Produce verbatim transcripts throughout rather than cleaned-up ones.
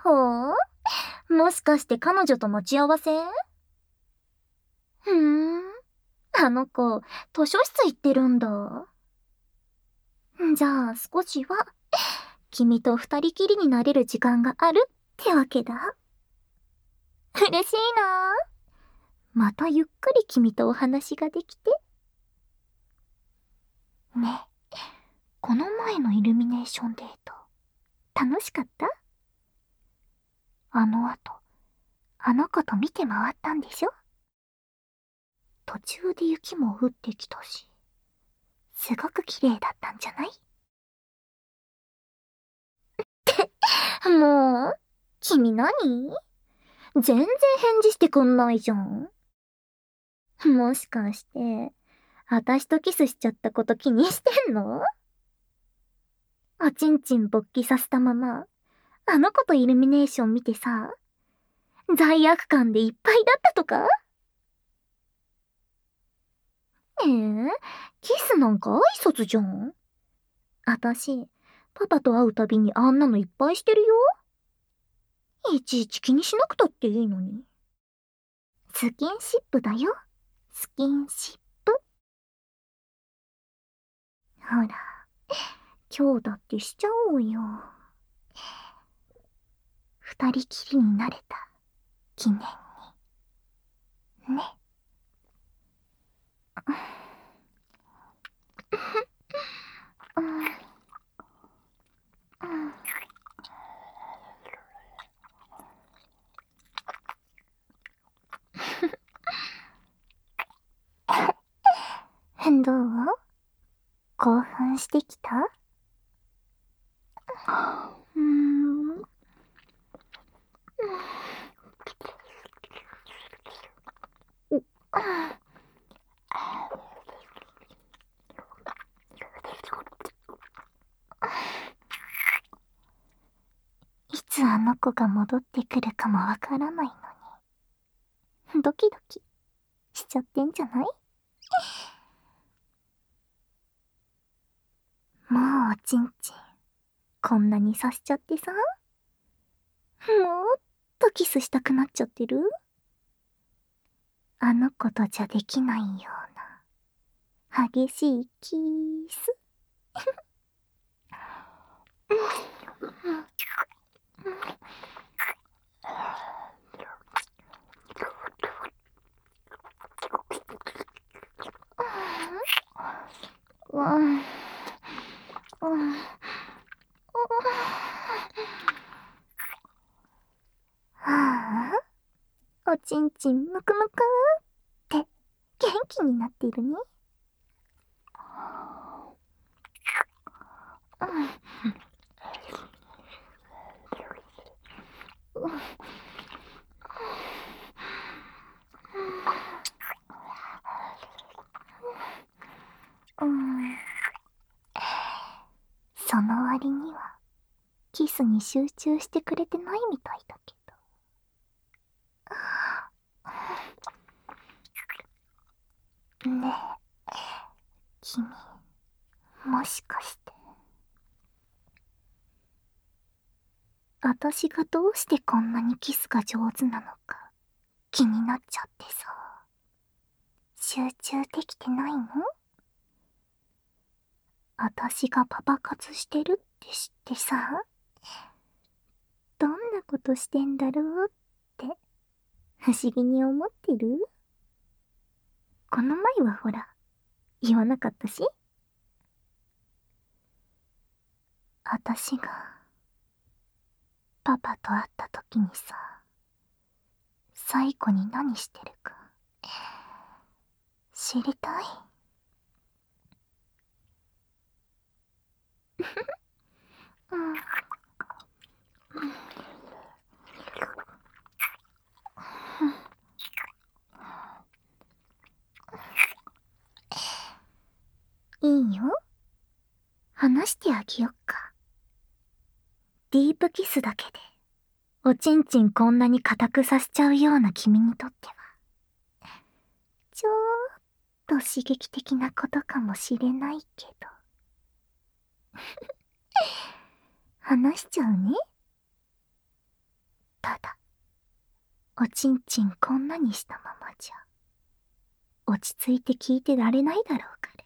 ほう？もしかして彼女と待ち合わせ？ふーん。あの子、図書室行ってるんだ。じゃあ少しは、君と二人きりになれる時間があるってわけだ。嬉しいな。またゆっくり君とお話ができて。ねえ、この前のイルミネーションデート、楽しかった？あの後、あの子と見て回ったんでしょ？途中で雪も降ってきたし、すごく綺麗だったんじゃない？もう、君何？全然返事してくんないじゃん。もしかして、あたしとキスしちゃったこと気にしてんの？おちんちん勃起させたまま、あの子とイルミネーション見てさ、罪悪感でいっぱいだったとか？えー、キスなんか挨拶じゃん。あたし、パパと会うたびにあんなのいっぱいしてるよ。いちいち気にしなくたっていいのに。スキンシップだよ。スキンシップ。ほら、今日だってしちゃおうよ。二人きりになれた記念に。ね。うん、うん。どう？興奮してきた？うーん。いつあの子が戻ってくるかもわからないのに、ドキドキしちゃってんじゃない？もうおちんちん、こんなにさしちゃってさ、もっとキスしたくなっちゃってる？あの子とじゃできないような、激しいキス。うん、うん、うん。はあ、おちんちんむくむくって元気になっているね。うん、うん、うん。その割にはキスに集中してくれてないみたいだけど。ねえ、君、もしかして、あたしがどうしてこんなにキスが上手なのか気になっちゃってさ。集中できてないの？あたしがパパ活してるって知ってさ、どんなことしてんだろうって不思議に思ってる？この前はほら、言わなかったし。あたしがパパと会った時にさ、最後に何してるか知りたい？うん、いいよ、話してあげよっか。ディープキスだけでおちんちんこんなに硬くさせちゃうような君にとっては、ちょーっと刺激的なことかもしれないけど。話しちゃうね。 おちんちんこんなにしたままじゃ、落ち着いて聞いてられないだろうから。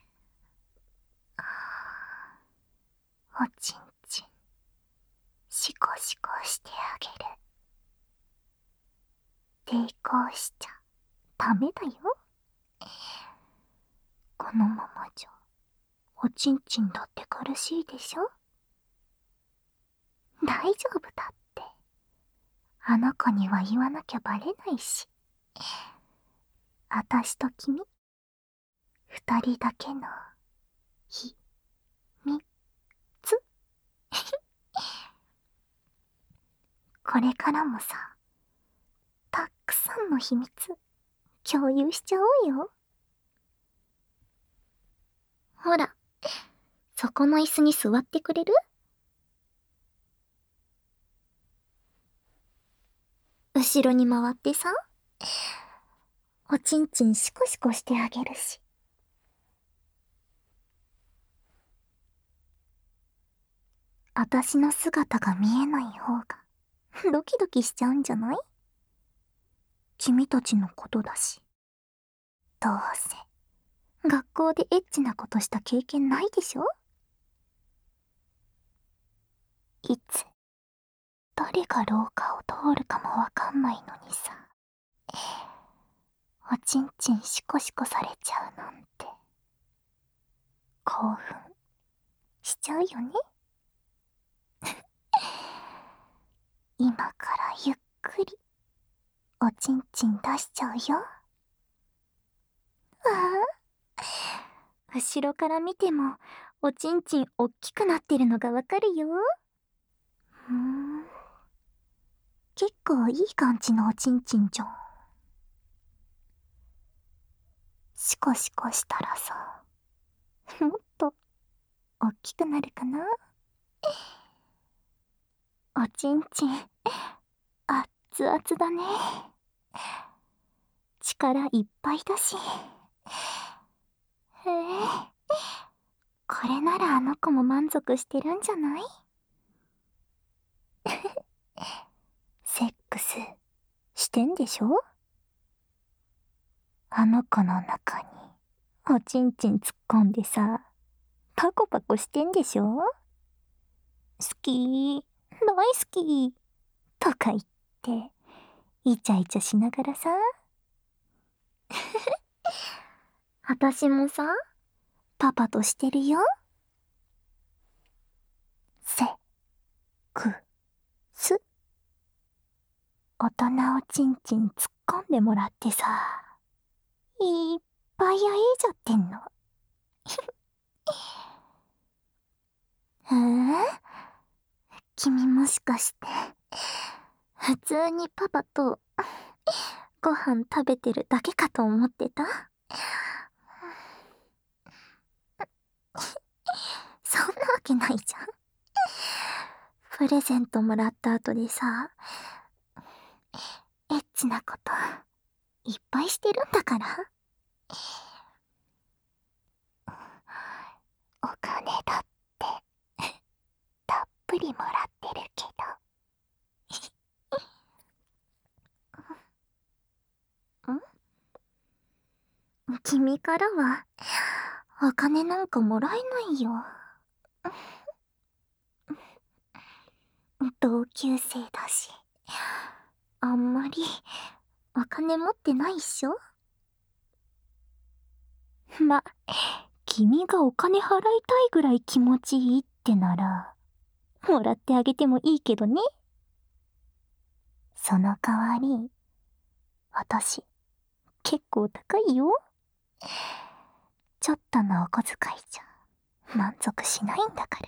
おちんちん、シコシコしてあげる。抵抗しちゃダメだよ。このままじゃ、おちんちんだって苦しいでしょ。大丈夫だって。あの子には言わなきゃバレないし。あたしと君、二人だけの、ひ、み、つ。これからもさ、たくさんの秘密、共有しちゃおうよ。ほら、そこの椅子に座ってくれる？後ろに回ってさ、おちんちんシコシコしてあげるし。あたしの姿が見えない方が、ドキドキしちゃうんじゃない？君たちのことだし。どうせ、学校でエッチなことした経験ないでしょ？いつ、誰が廊下を通るかもわかんないのにさ。おちんちんシコシコされちゃうなんて、興奮しちゃうよね。今からゆっくり、おちんちん出しちゃうよ。ああ、後ろから見ても、おちんちんおっきくなってるのがわかるよ。ふーん。結構いい感じのおちんちんじゃん。シコシコしたらさ、もっとおっきくなるかな。おちんちん、あっつあつだね。力いっぱいだし。へえ、これならあの子も満足してるんじゃない？セックスしてんでしょ？あの子の中におちんちん突っ込んでさ、パコパコしてんでしょ？好きー、大好きとか言って、イチャイチャしながらさ。あたしもさ、パパとしてるよ。せ、く、す。大人おちんちん突っ込んでもらってさ、いっぱいあえいじゃってんの。えー、君もしかして、普通にパパとご飯食べてるだけかと思ってた？そんなわけないじゃん。プレゼントもらった後でさ、エッチなこといっぱいしてるんだから。お金だってたっぷりもらってるけど。ん？君からはお金なんかもらえないよ。同級生だし、あんまりお金持ってないっしょ？ま、君がお金払いたいぐらい気持ちいいってなら、もらってあげてもいいけどね。その代わり、私、結構高いよ。ちょっとのお小遣いじゃ満足しないんだから。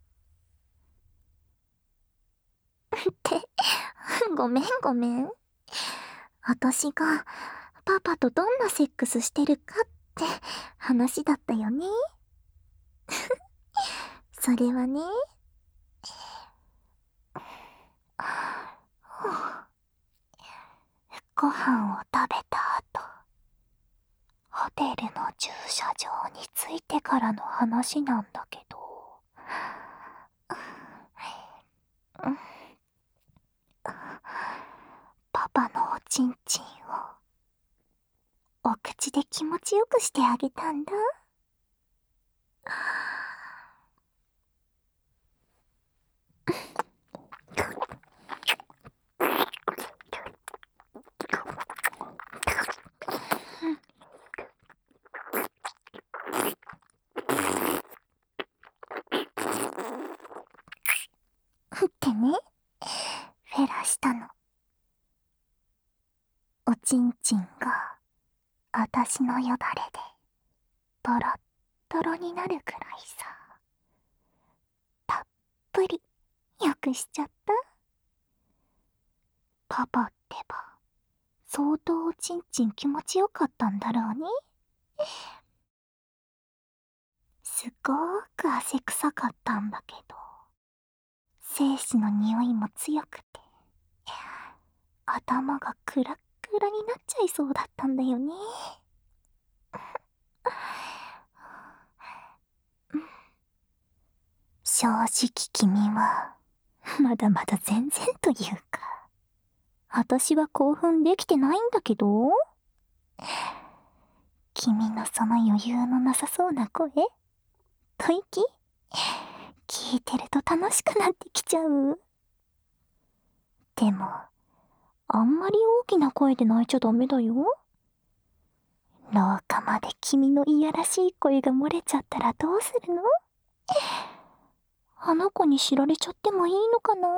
って、ごめんごめん。私がパパとどんなセックスしてるかって話だったよね。それはね、ご飯を食べた後、ホテルの駐車場に着いてからの話なんだけど、パパのおちんちんをお口で気持ちよくしてあげたんだ。ってね、フェラしたの。おちんちんがあたしのよだれでトロットロになるくらいさ。たっぷりよくしちゃった。パパってば相当おちんちん気持ちよかったんだろうね。すごーく汗臭かったんだけど、精子の匂いも強くて、頭がクラックラになっちゃいそうだったんだよね。正直君はまだまだ全然というか、私は興奮できてないんだけど。君のその余裕のなさそうな声、吐息、聞いてると楽しくなってきちゃう。でもあんまり大きな声で泣いちゃダメだよ。廊下まで君のいやらしい声が漏れちゃったらどうするの？あの子に知られちゃってもいいのかな？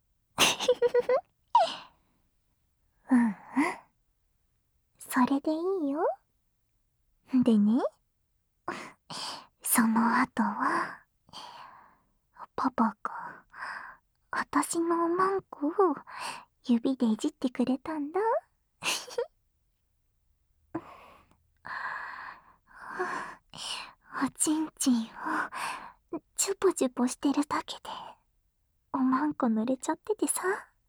うんうん。それでいいよ。でね、その後は、パパが、あたしのおまんこを指でいじってくれたんだ。おちんちんをチュポチュポしてるだけでおまんこ濡れちゃっててさ、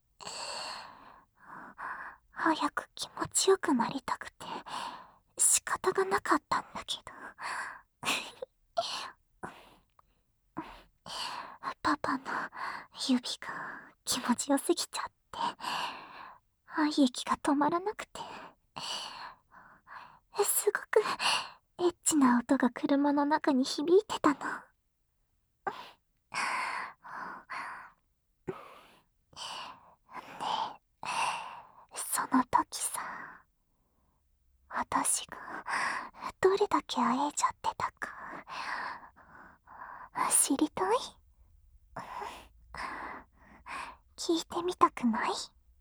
早く気持ちよくなりたくて仕方がなかったんだけどパパの指が気持ちよすぎちゃって愛液が止まらなくて、すごくエッチな音が車の中に響いてたの。その時さ、私がどれだけ会えちゃってたか知りたい？聞いてみたくない？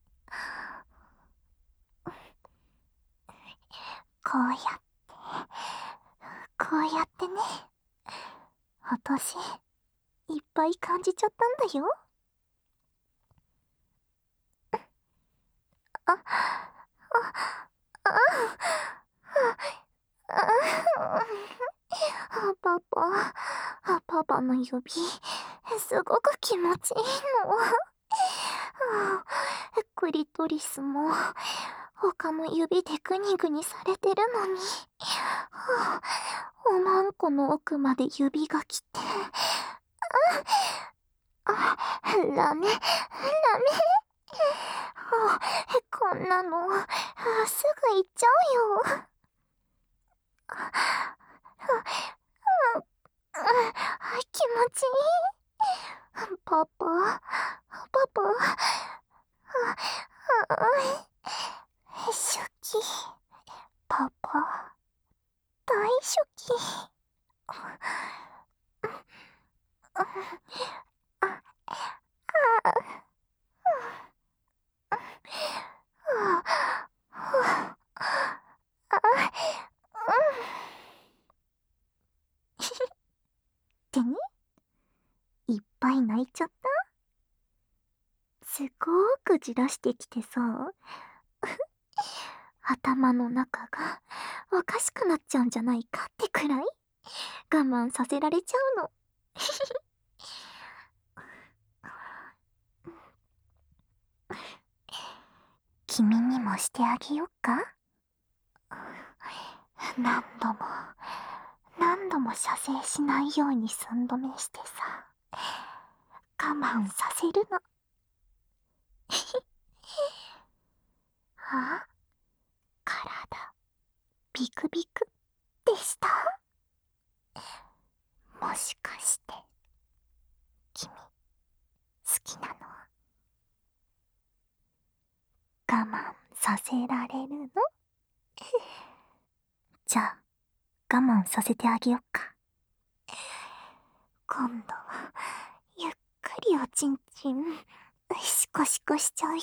こうやってこうやってね、私いっぱい感じちゃったんだよ。あ、あ、あ、あ、あ、パパ、パパの指、すごく気持ちいいの。クリトリスも他の指でグニグニされてるのに、おまんこの奥まで指が来て、あ、ダメ、ダメ。こんなのすぐ行っちゃうよ。気持ちいい。パパ、パパ、初期、パパ、大初期。ってね、いっぱい泣いちゃった。すごーくじらしてきてさ、頭の中がおかしくなっちゃうんじゃないかってくらい我慢させられちゃうの。君にもしてあげよっか？何度も何度も射精しないように寸止めしてさ、我慢させるの。 あ、体、ビクビクでした。もしかして、君、好きなの？我慢させられるの？じゃあ、我慢させてあげよっか。今度は、ゆっくりおちんちん、シコシコしちゃうよ。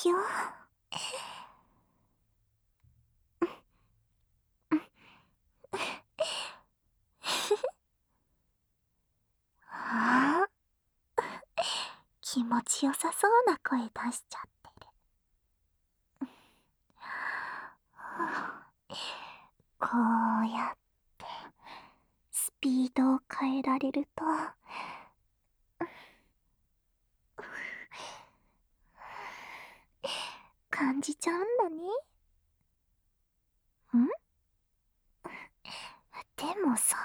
ああ、気持ちよさそうな声出しちゃってる。こうやってスピードを変えられると感じちゃうんだね。ん？でもさ、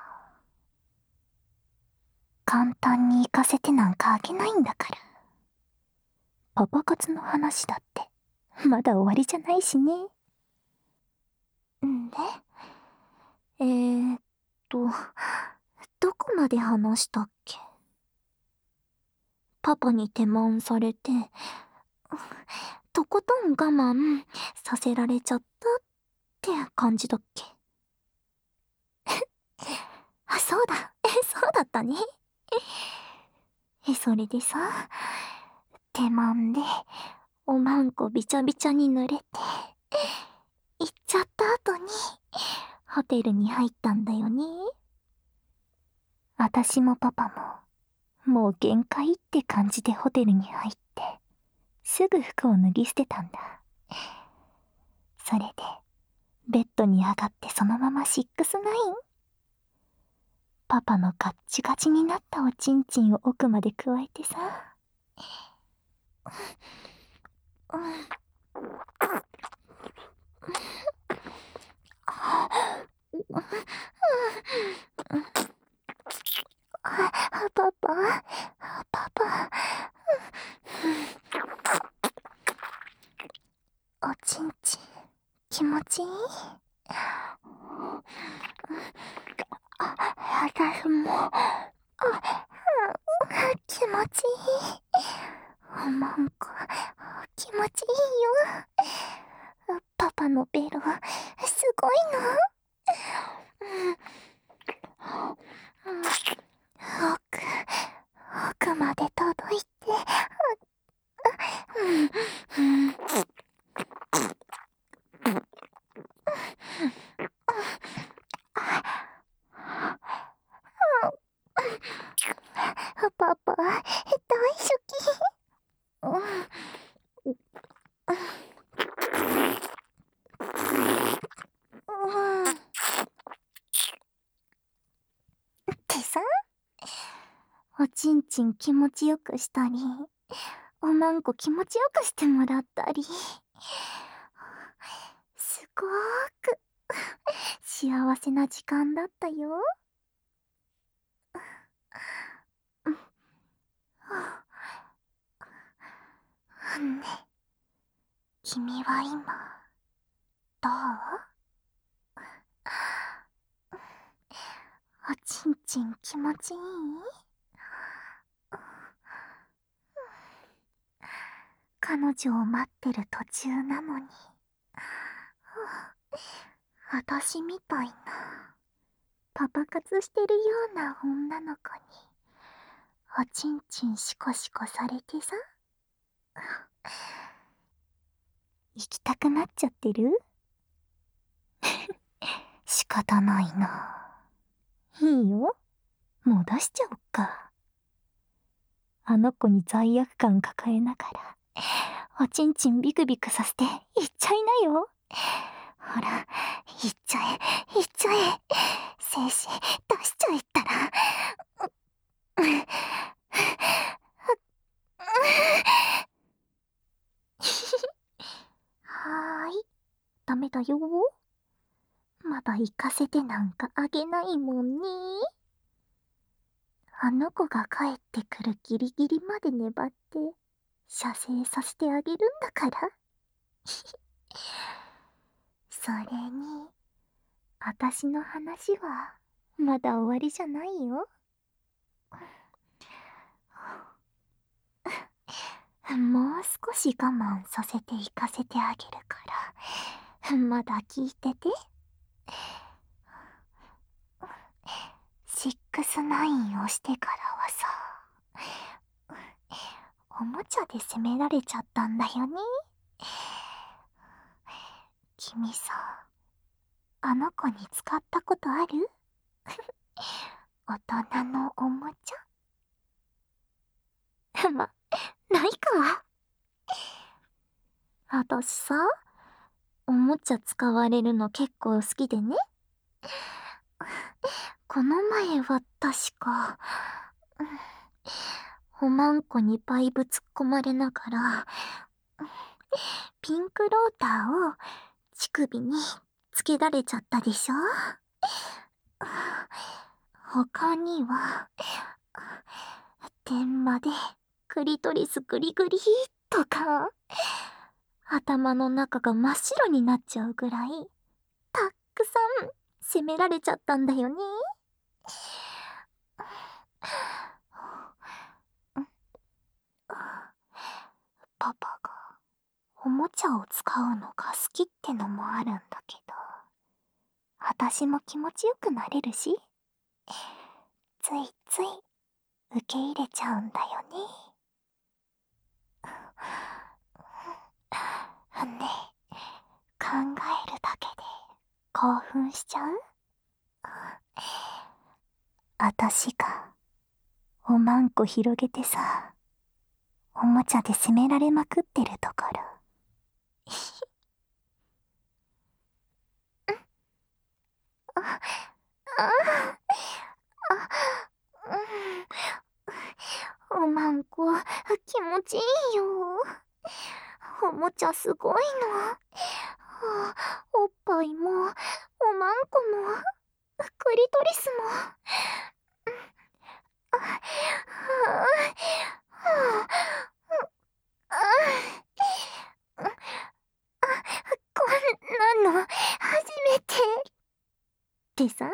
簡単に行かせてなんかあげないんだから。パパ活の話だってまだ終わりじゃないしね。んで、えーっと、どこまで話したっけ？パパに手満されて、とことん我慢させられちゃったって感じだっけ？あ、そうだ、そうだったね。え、それでさ、手満でおまんこびちゃびちゃに濡れて、行っちゃった後に、ホテルに入ったんだよね。私もパパも、もう限界って感じでホテルに入って、すぐ服を脱ぎ捨てたんだ。それで、ベッドに上がってそのままシックスナイン？パパのガッチガチになったおちんちんを奥まで加えてさ。うん。パパ、パパ。おちんちん、気持ちいい？私も、気持ちいい。おまんこ、気持ちいいよ。パパのベロ、すごいの。奥、奥まで届いて。うん、パパ、大好き。うんってさ、おちんちん気持ちよくしたり、おまんこ気持ちよくしてもらったり、すごーく幸せな時間だったよ。ね、君は今、どう？おちんちん気持ちいい？彼女を待ってる途中なのに、私みたいなパパ活してるような女の子におちんちんシコシコされてさ、行きたくなっちゃってる？仕方ないな。いいよ、もう出しちゃおっか。あの子に罪悪感抱えながらおちんちんビクビクさせていっちゃいなよ。ほら、いっちゃえ、いっちゃえ。精子出しちゃえったら。はーい、ダメだよ。まだ行かせてなんかあげないもんね。あの子が帰ってくるギリギリまで粘って射精させてあげるんだから。 それに、あたしの話は、まだ終わりじゃないよ。もう少し我慢させて行かせてあげるから、まだ聞いてて。シックスナインをしてからはさ、おもちゃで責められちゃったんだよね。君さ、あの子に使ったことある？大人のおもちゃま、ないか。あたしさ、おもちゃ使われるの結構好きでね。この前は確か、おまんこにパイプ突っ込まれながら、ピンクローターを乳首につけられちゃったでしょ。他には、天までクリトリスグリグリとか、頭の中が真っ白になっちゃうぐらい、たっくさん責められちゃったんだよね。パパがおもちゃを使うのが好きってのもあるんだけど、あたしも気持ちよくなれるし、ついつい受け入れちゃうんだよね。ねえ、考えるだけで興奮しちゃう？あたしがおまんこ広げてさ、おもちゃで責められまくってるところ。あ、あ、あ、うん、おまんこ気持ちいいよ。おもちゃすごいの。おっぱいも、おまんこも、クリトリスも。こんなの初めてでさ。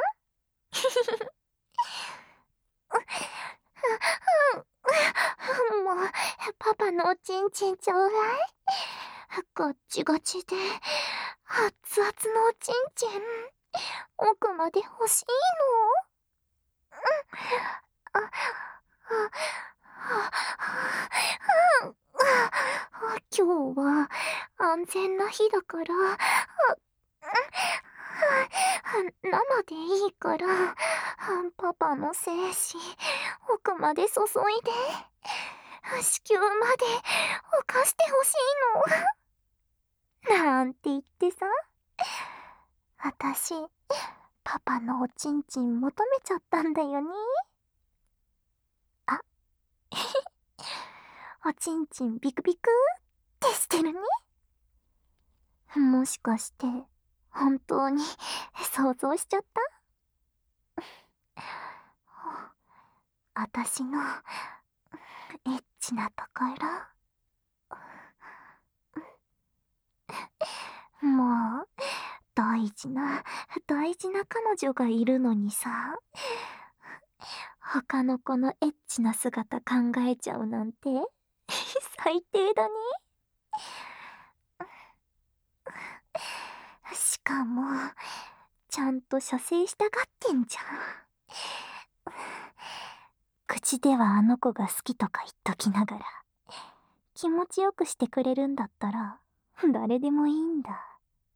もう、パパのおちんちんちょうだい。ガッチガチで、熱々のおちんちん、奥まで欲しいの。あ、あ、あ、あ、今日は安全な日だから、生でいいから、パパの精子、奥まで注いで、子宮まで犯してほしいの。なんて言ってさ、あたし、パパのおちんちん求めちゃったんだよね。あ、おちんちんビクビクってしてるね。もしかして、本当に想像しちゃった？あたしのエッチなところ。もう、大事な、大事な彼女がいるのにさ、他の子のエッチな姿考えちゃうなんて、最低だね。しかも、ちゃんと射精したがってんじゃん。口ではあの子が好きとか言っときながら、気持ちよくしてくれるんだったら、誰でもいいんだ。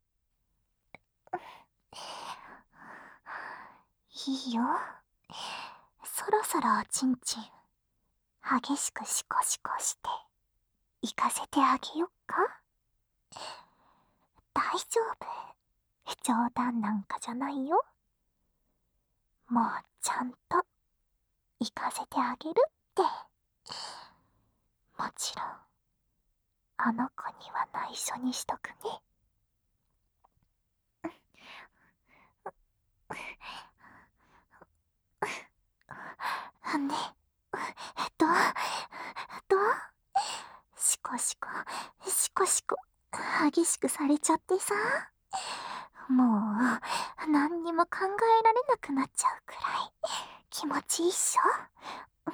いいよ。そろそろおちんちん、激しくシコシコして、行かせてあげよっか？大丈夫。冗談なんかじゃないよ。もうちゃんと、行かせてあげるって。もちろん、あの子には内緒にしとくね。ね、どうどう？シコシコ、シコシコ、 激しくされちゃってさ。もう、何にも考えられなくなっちゃうくらい気持ちいいっしょ。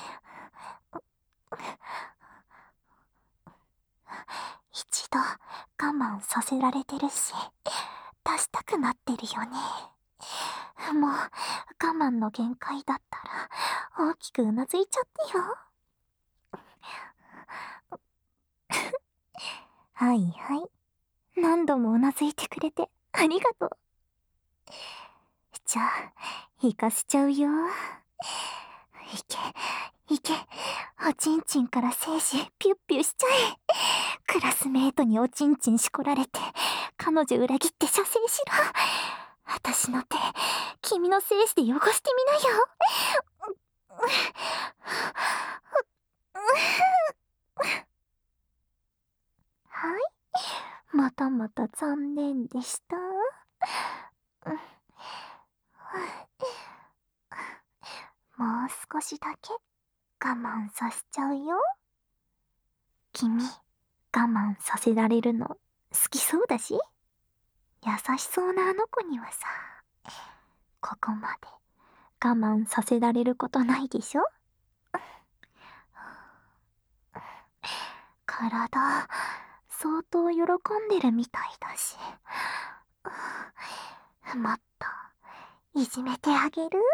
一度我慢させられてるし、出したくなってるよね。もう、我慢の限界だったら、大きくうなずいちゃってよ。はいはい。何度もうなずいてくれてありがとう。じゃあ、行かせちゃうよ。いけ、いけ、おちんちんから精子ピュッピュしちゃえ。クラスメートにおちんちんしこられて、彼女裏切って射精しろ。私の手、君の精子で汚してみなよ。はい。またまた残念でした。もう少しだけ我慢させちゃうよ。君、我慢させられるの好きそうだし、優しそうなあの子にはさ、ここまで我慢させられることないでしょ。体、相当喜んでるみたいだし。もっと、いじめてあげる？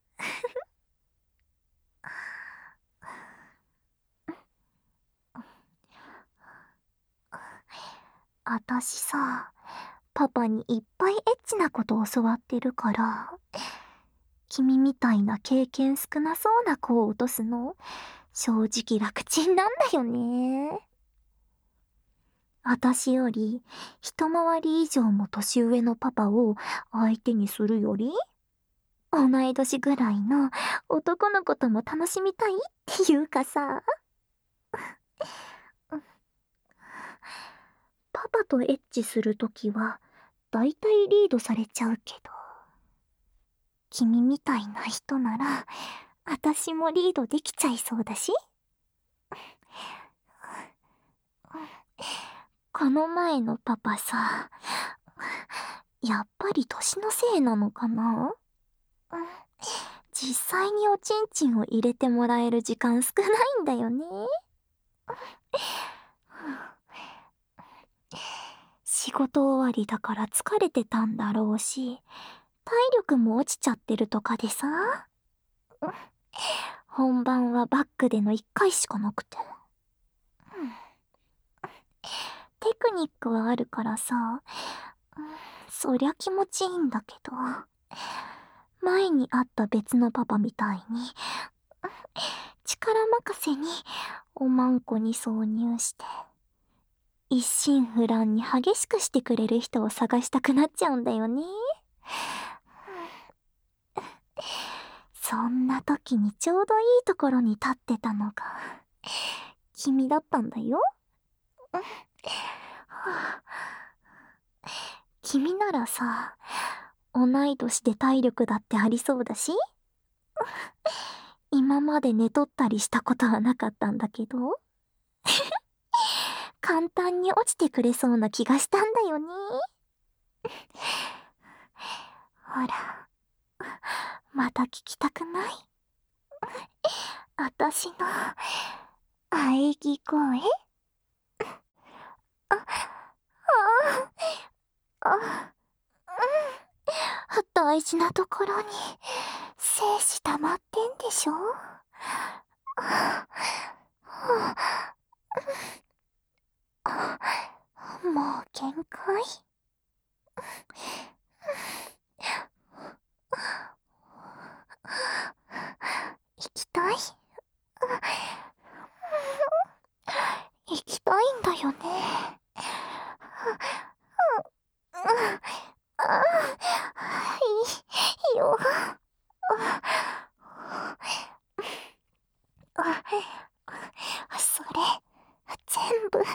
あたしさ、パパにいっぱいエッチなこと教わってるから、君みたいな経験少なそうな子を落とすの、正直楽ちんなんだよね。あたしより一回り以上も年上のパパを相手にするより、同い年ぐらいの男の子とも楽しみたいっていうかさ。パパとエッチするときは、だいたいリードされちゃうけど。君みたいな人なら、あたしもリードできちゃいそうだし。この前のパパさ、やっぱり年のせいなのかな？実際におちんちんを入れてもらえる時間少ないんだよね。仕事終わりだから疲れてたんだろうし、体力も落ちちゃってるとかでさ。本番はバックでのいっかいしかなくて。テクニックはあるからさ、そりゃ気持ちいいんだけど、前に会った別のパパみたいに、力任せにおまんこに挿入して、一心不乱に激しくしてくれる人を探したくなっちゃうんだよね。そんな時にちょうどいいところに立ってたのが、君だったんだよ。君ならさ、同い年で体力だってありそうだし、今まで寝取ったりしたことはなかったんだけど、簡単に落ちてくれそうな気がしたんだよね。ほら、また聞きたくない？あたしの喘ぎ声？あ、あ、あ、うん。大事なところに精子溜まってんでしょ？もう限界？行きたい？行きたいんだよね。いいよ。それ、全部、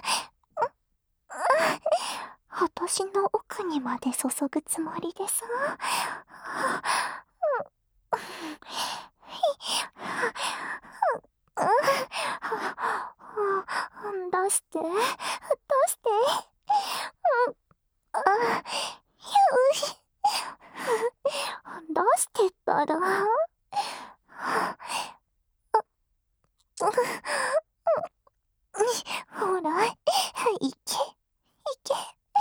私の奥にまで注ぐつもりでさ。出して、出して。 だ。ほら、いけ、いけ。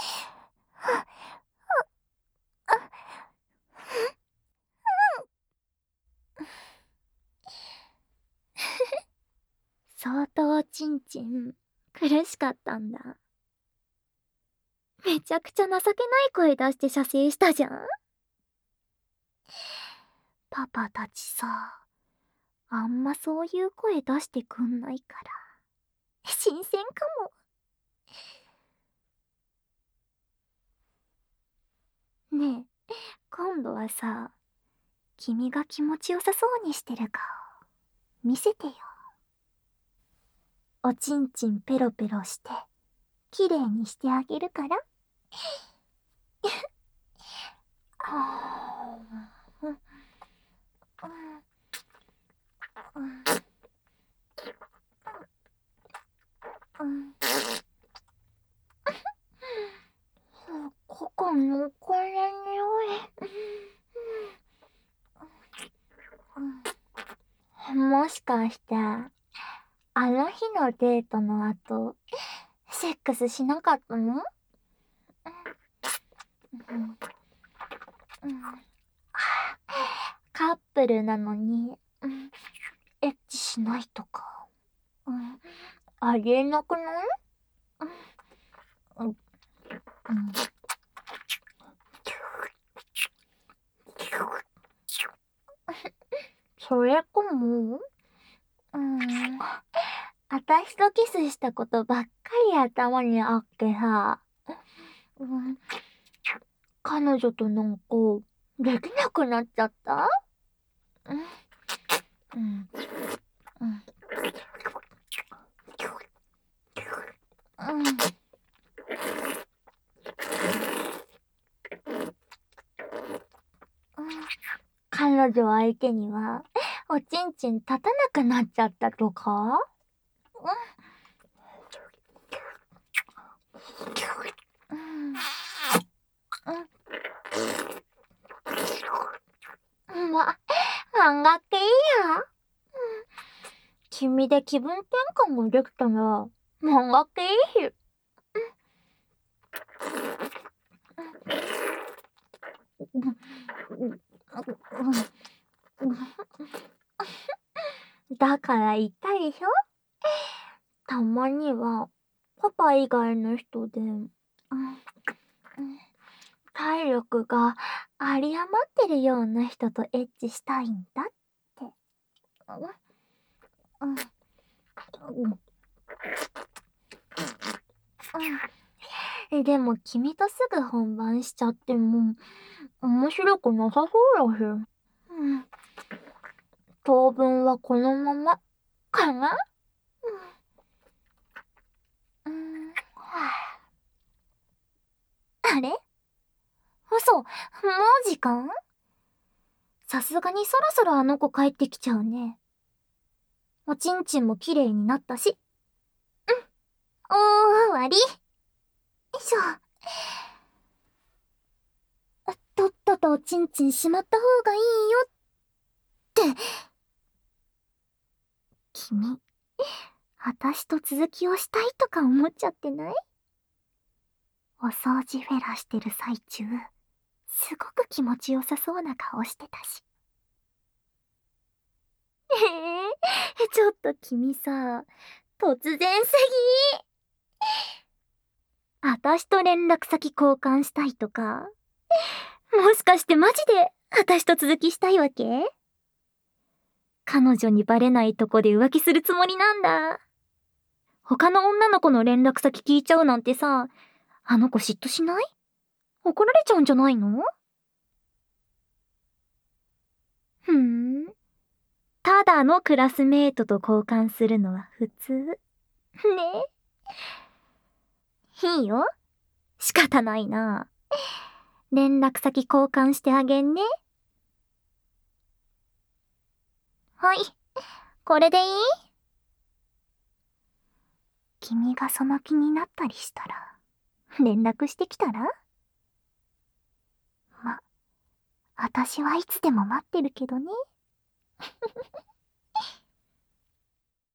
相当ちんちん苦しかったんだ。めちゃくちゃ情けない声出して射精したじゃん。パパたちさ、あんまそういう声出してくんないから、新鮮かも。ねえ、今度はさ、君が気持ちよさそうにしてる顔、見せてよ。おちんちんペロペロして、きれいにしてあげるから。すっごく濃厚な匂い。もしかして、あの日のデートの後、セックスしなかったの？カップルなのに、エッチしないとか、ありえなくない？うん、それかも。うん。あたしとキスしたことばっかり頭にあってさ、うん、彼女となんか、できなくなっちゃった？うん。うん。うん。うん。彼女相手には、おちんちん立たなくなっちゃったとか？うん。うん。ま、半額いいや。君で気分転換ができたら、半額いいし。だから言ったでしょ？たまには、パパ以外の人で、うん、体力が有り余ってるような人とエッチしたいんだって。うん。うん。うん。でも君とすぐ本番しちゃっても、面白くなさそうだし。うん。当分はこのまま、かな？うん。うん。あれ？嘘、もう時間？さすがにそろそろあの子帰ってきちゃうね。おちんちんも綺麗になったし。うん。おーわり。よいしょ。とっととおちんちんしまった方がいいよって。君、あたしと続きをしたいとか思っちゃってない？お掃除フェラしてる最中、すごく気持ちよさそうな顔してたし。ええー、ちょっと君さ、突然すぎ。あたしと連絡先交換したいとか、もしかしてマジであたしと続きしたいわけ？彼女にバレないとこで浮気するつもりなんだ。他の女の子の連絡先聞いちゃうなんてさ、あの子嫉妬しない？怒られちゃうんじゃないの？ふーん。ただのクラスメートと交換するのは普通。ね。いいよ。仕方ないな。連絡先交換してあげんね。はい。これでいい？君がその気になったりしたら、連絡してきたら？ま、 私はいつでも待ってるけどね。